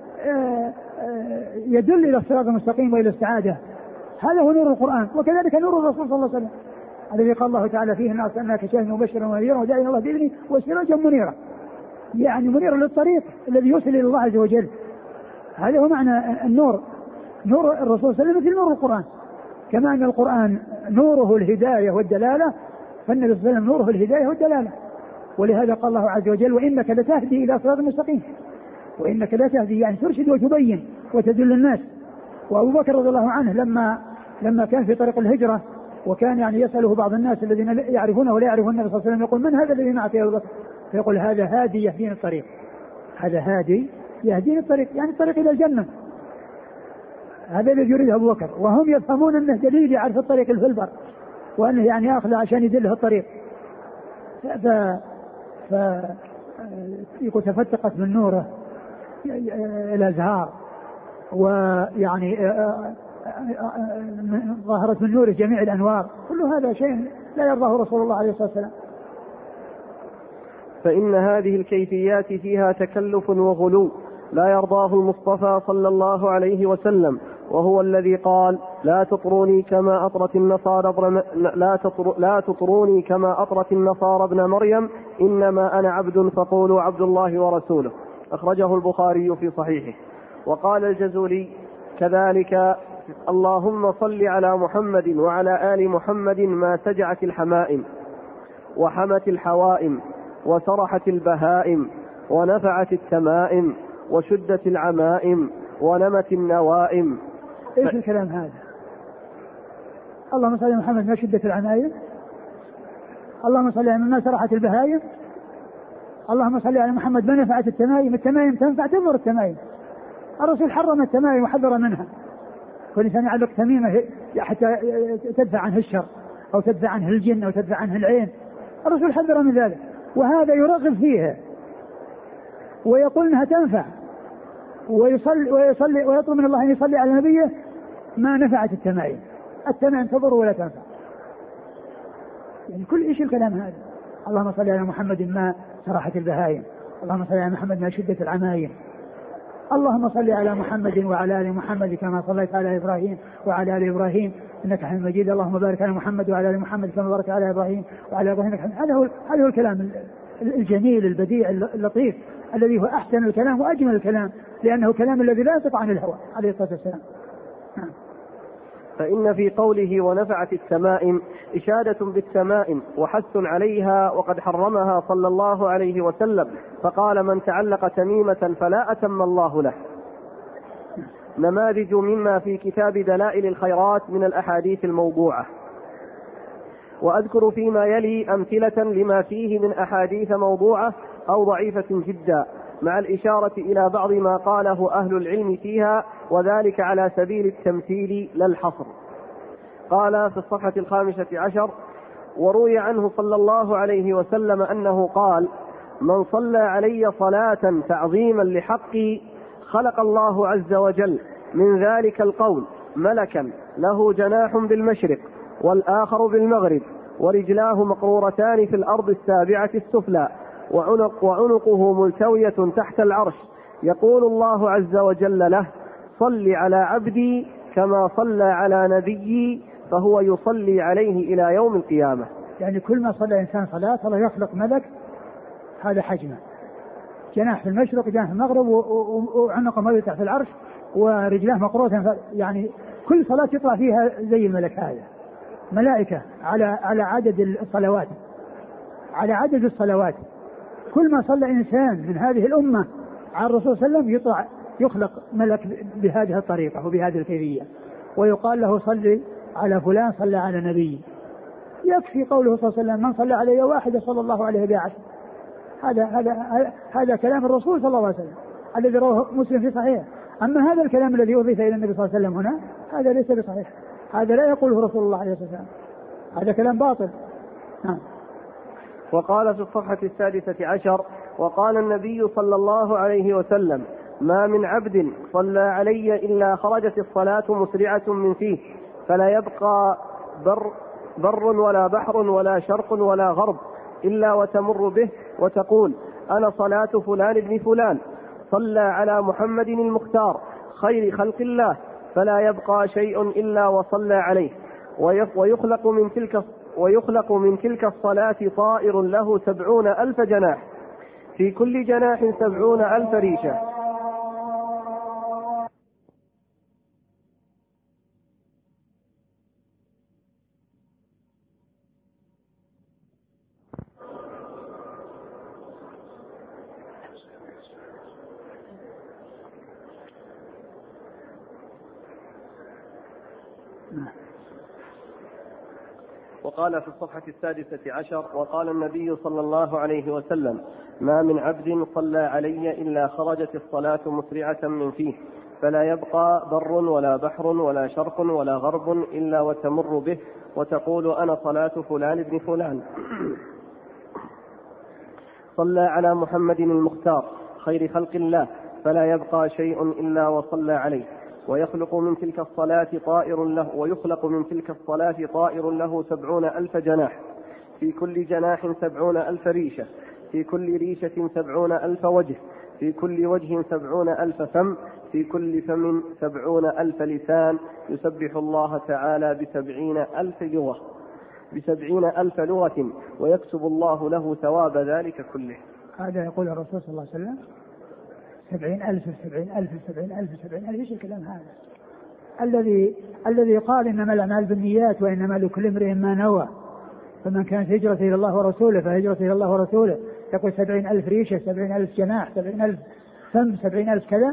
يدل إلى الصراط المستقيم وإلى السعادة. هذا هو نور القرآن. وكذلك نور الرسول صلى الله عليه وسلم الذي قال الله تعالى فيه الناس أنك شاهد مبشرا ونذيرا وداعيا الله بإذنه وسراجا منيرا، يعني منيرا للطريق الذي يوصل إلى الله عز وجل. هذا هو معنى النور. نور الرسول صلى الله عليه وسلم مثل نور القرآن، كما أن القرآن نوره الهداية والدلالة، فالنبي صلى الله عليه وسلم نوره الهداية والدلالة. ولهذا قال الله عز وجل وإنك لتهدي إلى صراط مستقيم، وإنك لا تهدي يعني ترشد وتبين وتدل الناس. وأبو بكر رضي الله عنه لما لما كان في طريق الهجرة وكان يعني يسأله بعض الناس الذين يعرفونه ولا يعرفون النبي صلى الله عليه وسلم، يقول من هذا الذي معك يا أبو بكر؟ فيقول هذا هادي يهديني الطريق، هذا هادي يهديني الطريق، يعني الطريق إلى الجنة. هذا الذي يريده أبو بكر، وهم يفهمون أنه دليل يعرف الطريق الفلبر، وأنه يعني يأخذ عشان يدله الطريق. ف ف يقول تفتقت من نوره الأزهار، ويعني ظهرت من نوره جميع الأنوار. كل هذا شيء لا يرضاه رسول الله عليه الصلاة والسلام. فإن هذه الكيفيات فيها تكلف وغلو لا يرضاه المصطفى صلى الله عليه وسلم، وهو الذي قال لا تطروني كما أطرت النصارى ابن لا, تطر... لا تطروني كما أطرت النصارى ابن مريم إنما أنا عبد فقولوا عبد الله ورسوله. أخرجه البخاري في صحيحه. وقال الجزولي كذلك اللهم صل على محمد وعلى آل محمد ما سجعت الحمائم وحمت الحوائم وسرحت البهائم ونفعت التمائم وشدت العمائم ونمت النوائم. ايش الكلام هذا؟ اللهم صل على محمد ما شدت العمائم، اللهم صل على محمد ما سرحت البهائم، اللهم صل على محمد ما نفعت التمائم. التمائم تنفع تضر التمائم. الرسول حرم التمائم وحذر منها. كل انسان يعلق تميمه حتى تدفع عنه الشر او تدفع عنه الجن او تدفع عنه العين. الرسول حذر من ذلك، وهذا يرغب فيها ويقول انها تنفع، ويصلي ويصلي ويطلب من الله ان يصلي على نبيه ما نفعت التمائم. التمائم تضر ولا تنفع. يعني كل ايش الكلام هذا؟ اللهم صل على محمد ما سرحت البهائم، اللهم صل على محمد ما شدت العمائم، اللهم صل على محمد وعلى ال محمد كما صليت على ابراهيم وعلى ال ابراهيم انك حميد مجيد، اللهم بارك على محمد وعلى ال محمد كما باركت على ابراهيم وعلى ابراهيم انك حميد. هذا هو هذا هو الكلام الجميل البديع اللطيف الذي هو احسن الكلام واجمل الكلام، لانه كلام الذي لا ينطق عن الهوى عليه الصلاه والسلام. فإن في قوله ونفعت التمائم إشادة بالتمائم وحث عليها، وقد حرمها صلى الله عليه وسلم، فقال من تعلق تميمة فلا أتم الله له. نماذج مما في كتاب دلائل الخيرات من الأحاديث الموضوعة. وأذكر فيما يلي أمثلة لما فيه من أحاديث موضوعة أو ضعيفة جدا، مع الإشارة إلى بعض ما قاله أهل العلم فيها، وذلك على سبيل التمثيل لا الحصر. قال في الصفحة الخامسة عشر: وروي عنه صلى الله عليه وسلم أنه قال: من صلى علي صلاة تعظيما لحقي خلق الله عز وجل من ذلك القول ملكا له جناح بالمشرق والآخر بالمغرب، ورجلاه مقرورتان في الأرض السابعة السفلى، وعنق وعنقه ملتوية تحت العرش، يقول الله عز وجل له: صل على عبدي كما صلى على نبيي، فهو يصلي عليه إلى يوم القيامة. يعني كل ما صلى إنسان صلاة الله يخلق ملك هذا حجمه، جناح في المشرق جناح في المغرب وعنقه ملتوية تحت العرش ورجلاه مقرورة، يعني كل صلاة يطلع فيها زي الملك هذا، ملائكة على على عدد الصلوات، على عدد الصلوات. كل ما صلى إنسان من هذه الأمة على الرسول صلى الله عليه وسلم يطلع يخلق ملك بهذه الطريقة وبهذه الكيفية، ويقال له صلي على فلان صلى على نبي. يكفي قوله صلى الله عليه وسلم: من صلى علي واحدة صلى الله عليه بعشر. هذا هذا هذا كلام الرسول صلى الله عليه وسلم الذي رواه مسلم في صحيحه. أما هذا الكلام الذي أضيف إلى النبي صلى الله عليه وسلم هنا هذا ليس بصحيح، هذا لا يقوله رسول الله عليه الصلاة والسلام، هذا كلام باطل. نعم. وقال في الصفحة السادسة عشر: وقال النبي صلى الله عليه وسلم: ما من عبد صلى علي إلا خرجت الصلاة مسرعة من فيه، فلا يبقى بر, بر ولا بحر ولا شرق ولا غرب إلا وتمر به وتقول: أنا صلاة فلان ابن فلان صلى على محمد المختار خير خلق الله، فلا يبقى شيء إلا وصلى عليه. ويخلق من تلك ويخلق من تلك الصلاة طائر له سبعون ألف جناح، في كل جناح سبعون ألف ريشة. وقال في الصفحة السادسة عشر: وقال النبي صلى الله عليه وسلم: ما من عبد صلى علي إلا خرجت الصلاة مسرعة من فيه، فلا يبقى بر ولا بحر ولا شرق ولا غرب إلا وتمر به وتقول: أنا صلاة فلان ابن فلان صلى على محمد المختار خير خلق الله، فلا يبقى شيء إلا وصلى عليه. ويخلق من تلك الصلاة طائر له ويخلق من تلك الصلاة طائر له سبعون ألف جناح، في كل جناح سبعون ألف ريشة، في كل ريشة سبعون ألف وجه، في كل وجه سبعون ألف فم، في كل فم سبعون ألف لسان، يسبح الله تعالى بسبعين ألف لغة بسبعين ألف لغة، ويكتب الله له ثواب ذلك كله. هذا يقول الرسول صلى الله عليه وسلم: سبعين ألف سبعين ألف سبعين ألف سبعين ألف. إيش الكلام هذا الذي الذي قال إنما الأعمال بالنيات وإنما لكل امرئ ما نوى، فمن كانت هجرته إلى الله ورسوله فهجرته إلى الله ورسوله. يقول سبعين ألف ريشة، سبعين ألف جناح، سبعين ألف فم، سبعين ألف كذا.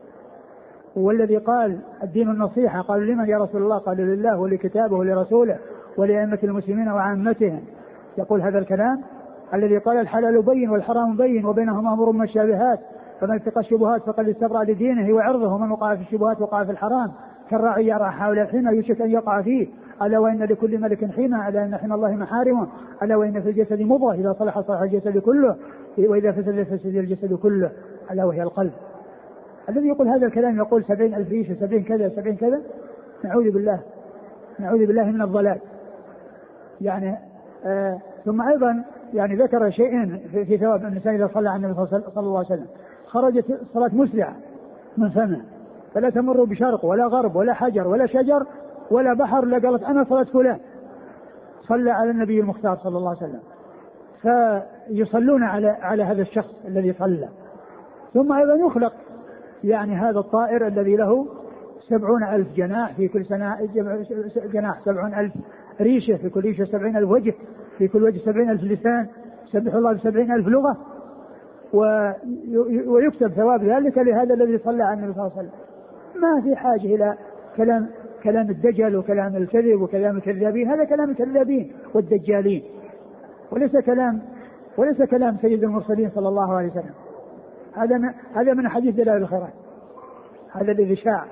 والذي قال الدين النصيحة قالوا: لمن يا رسول الله؟ قالوا: لله ولكتابه ولرسوله ولأئمة المسلمين وعامتهم. يقول هذا الكلام الذي قال: الحلال بين والحرام بين وبينهما أمور مشابهات، فمن اتقى الشبهات فقد استبرأ لدينه وعرضه، ومن وقع في الشبهات وقع في الحرام، كالراعي يرعى حول الحمى يوشك أن يقع فيه. ألا وإن لكل ملك حمى، ألا إن حمى الله محارمه، ألا وإن في الجسد مضغة إذا صلح صلح الجسد كله وإذا فسد فسد الجسد كله، ألا وهي القلب. الذي يقول هذا الكلام يقول سبعين ألف ريشة، سبعين كذا سبعين كذا، نعوذ بالله نعوذ بالله من الضلال. يعني آه ثم أيضا يعني ذكر شيئين في, في ثواب الإنسان إذا صلى على النبي صلى الله عليه وسلم: خرجت صلاة مسرعة من فمه، فلا تمر بشرق ولا غرب ولا حجر ولا شجر ولا بحر، لا قالت أنا صلاة فلان صلى على النبي المختار صلى الله عليه وسلم، فيصلون على على هذا الشخص الذي صلى. ثم أيضا يخلق يعني هذا الطائر الذي له سبعون ألف جناح، في كل سنة جناح سبعون ألف ريشة، في كل ريشة سبعين ألف وجه، في كل وجه سبعين ألف لسان، سبح الله بسبعين ألف لغة، ويكتب ثواب ذلك لهذا الذي صلى على النبي صلى الله عليه وسلم. ما في حاجة إلى كلام كلام الدجل وكلام الكذب وكلام الكذابين، هذا كلام الكذابين والدجالين، وليس كلام وليس كلام سيد المرسلين صلى الله عليه وسلم. هذا من هذا من حديث دلائل الخيرات، هذا الذي شاع.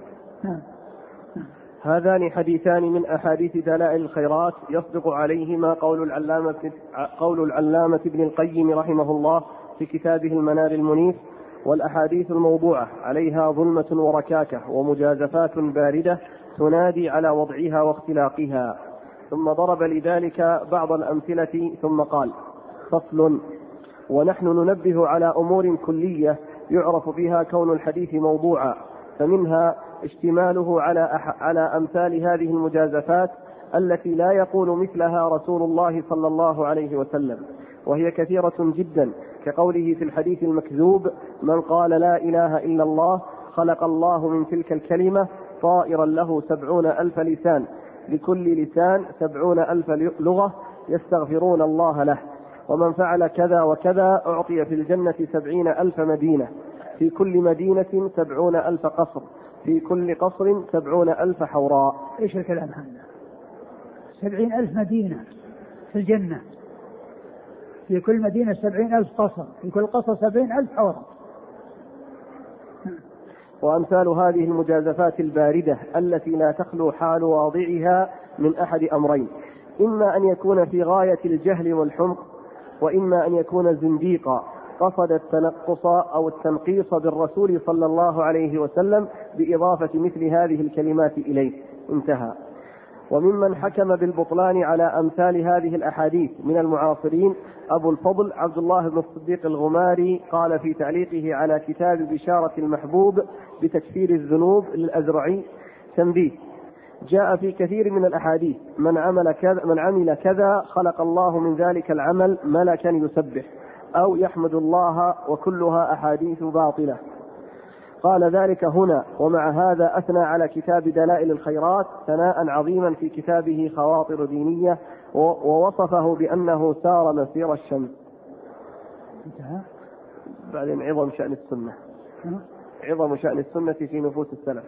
هذان حديثان من أحاديث دلائل الخيرات يصدق عليهما قول العلامة قول العلامة ابن القيم رحمه الله في كتابه المنار المنيف: والأحاديث الموضوعة عليها ظلمة وركاكة ومجازفات باردة تنادي على وضعها واختلاقها. ثم ضرب لذلك بعض الأمثلة ثم قال: فصل: ونحن ننبه على أمور كلية يعرف بها كون الحديث موضوعا، فمنها اشتماله على على أمثال هذه المجازفات التي لا يقول مثلها رسول الله صلى الله عليه وسلم، وهي كثيرة جدا، كقوله في الحديث المكذوب: من قال لا إله إلا الله خلق الله من تلك الكلمة طائرا له سبعون ألف لسان، لكل لسان سبعون ألف لغة يستغفرون الله له، ومن فعل كذا وكذا أعطي في الجنة سبعين ألف مدينة، في كل مدينة سبعون ألف قصر، في كل قصر سبعون ألف حوراء. إيش الكلام هذا؟ سبعين ألف مدينة في الجنة، في كل مدينة سبعين ألف قصر، في كل قصر سبعين ألف حوراء. وأمثال هذه المجازفات الباردة التي لا تخلو حال واضعها من أحد أمرين: إما أن يكون في غاية الجهل والحمق، وإما أن يكون زنديقا قصد التنقص أو التنقيص بالرسول صلى الله عليه وسلم بإضافة مثل هذه الكلمات إليه. انتهى. وممن حكم بالبطلان على أمثال هذه الأحاديث من المعاصرين أبو الفضل عبد الله بن الصديق الغماري، قال في تعليقه على كتاب بشارة المحبوب بتكفير الذنوب للأزرعي: تنبيه: جاء في كثير من الأحاديث من عمل كذا, من عمل كذا خلق الله من ذلك العمل ملكا يسبح أو يحمد الله، وكلها أحاديث باطلة. قال ذلك هنا، ومع هذا أثنى على كتاب دلائل الخيرات ثناء عظيما في كتابه خواطر دينية، ووصفه بأنه سار مسير الشمس. بعدين عظم شأن السنة، عظم شأن السنة في نفوس السلف.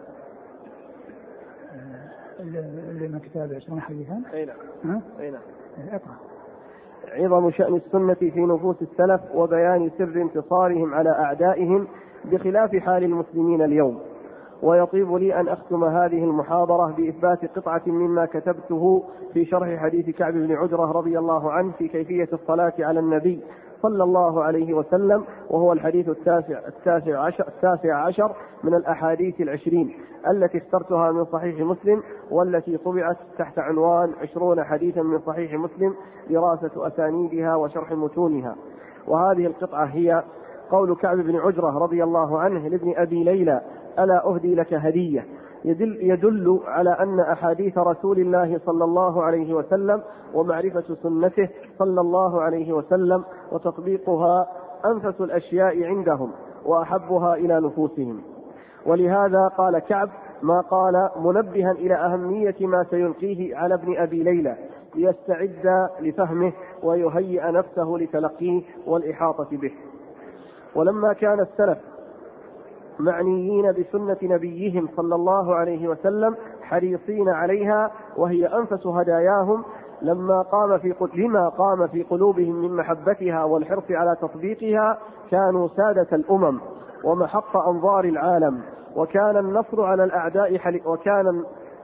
اللي من كتاب عشرين حديثا. أي نعم. أي نعم. اقرأ. عظم شأن السنة في نفوس السلف وبيان سر انتصارهم على أعدائهم بخلاف حال المسلمين اليوم. ويطيب لي أن أختم هذه المحاضرة بإثبات قطعة مما كتبته في شرح حديث كعب بن عجرة رضي الله عنه في كيفية الصلاة على النبي صلى الله عليه وسلم، وهو الحديث التاسع, التاسع, عشر, التاسع عشر من الأحاديث العشرين التي اخترتها من صحيح مسلم، والتي طبعت تحت عنوان عشرون حديثا من صحيح مسلم، دراسة أسانيدها وشرح متونها. وهذه القطعة هي قول كعب بن عجرة رضي الله عنه لابن أبي ليلى: ألا أهدي لك هدية، يدل, يدل على أن أحاديث رسول الله صلى الله عليه وسلم ومعرفة سنته صلى الله عليه وسلم وتطبيقها أنفس الأشياء عندهم وأحبها إلى نفوسهم. ولهذا قال كعب ما قال، منبها إلى أهمية ما سيلقيه على ابن أبي ليلى ليستعد لفهمه ويهيئ نفسه لتلقيه والإحاطة به. ولما كان السلف معنيين بسنة نبيهم صلى الله عليه وسلم حريصين عليها، وهي أنفس هداياهم، لما قام في لما قام في قلوبهم من محبتها والحرص على تطبيقها، كانوا سادة الأمم ومحط أنظار العالم، وكان النصر على الأعداء حلي وكان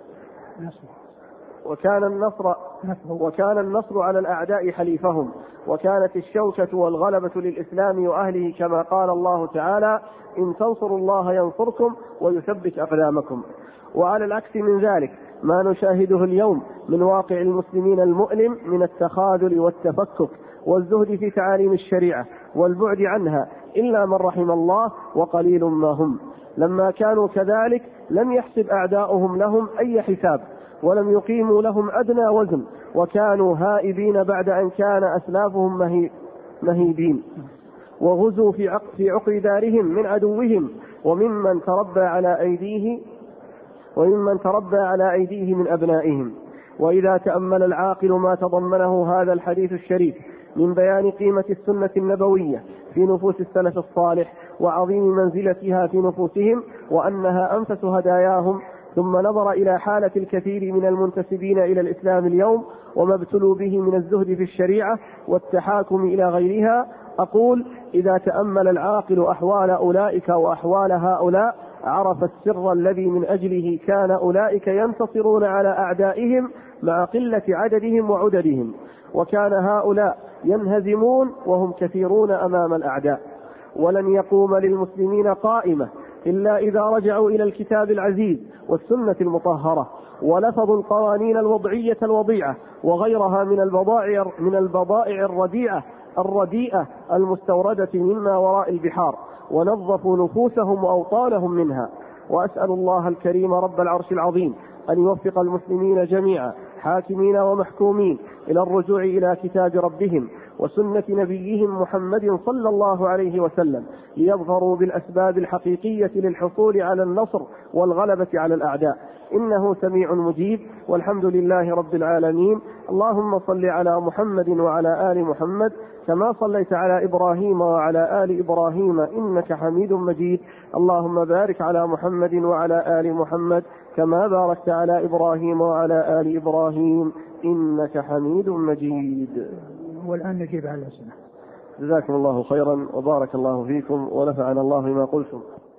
وكان النصر وكان النصر على الأعداء حليفهم، وكانت الشوكة والغلبة للإسلام وأهله، كما قال الله تعالى: إن تنصروا الله ينصركم ويثبت أقدامكم. وعلى العكس من ذلك ما نشاهده اليوم من واقع المسلمين المؤلم من التخاذل والتفكك والزهد في تعاليم الشريعة والبعد عنها، إلا من رحم الله وقليل ما هم. لما كانوا كذلك لم يحسب أعداؤهم لهم أي حساب، ولم يقيموا لهم أدنى وزن، وكانوا هائبين بعد أن كان أسلافهم مهيبين، وغزوا في عقر, في عقر دارهم من عدوهم وممن تربى على أيديه وممن تربى على أيديه من أبنائهم. وإذا تأمل العاقل ما تضمنه هذا الحديث الشريف من بيان قيمة السنة النبوية في نفوس السلف الصالح وعظيم منزلتها في نفوسهم، وأنها أنفس هداياهم، ثم نظر إلى حالة الكثير من المنتسبين إلى الإسلام اليوم وما ابتلوا به من الزهد في الشريعة والتحاكم إلى غيرها، أقول: إذا تأمل العاقل أحوال أولئك وأحوال هؤلاء عرف السر الذي من أجله كان أولئك ينتصرون على أعدائهم مع قلة عددهم وعددهم، وكان هؤلاء ينهزمون وهم كثيرون أمام الأعداء. ولن يقوم للمسلمين قائمة إلا إذا رجعوا إلى الكتاب العزيز والسنة المطهرة ولفظوا القوانين الوضعية الوضيعة وغيرها من البضائع من البضائع الرديئة الرديئة المستوردة مما وراء البحار، ونظفوا نفوسهم وأوطانهم منها. وأسأل الله الكريم رب العرش العظيم أن يوفق المسلمين جميعا حاكمين ومحكومين إلى الرجوع إلى كتاب ربهم وسنة نبيهم محمد صلى الله عليه وسلم، ليظفروا بالأسباب الحقيقية للحصول على النصر والغلبة على الأعداء، إنه سميع مجيب، والحمد لله رب العالمين. اللهم صل على محمد وعلى آل محمد كما صليت على إبراهيم وعلى آل إبراهيم إنك حميد مجيد. اللهم بارك على محمد وعلى آل محمد كما باركت على إبراهيم وعلى آل إبراهيم إنك حميد مجيد. والآن نجيب على الأسئلة. جزاكم الله خيرا وبارك الله فيكم ونفعنا الله بما قلتم.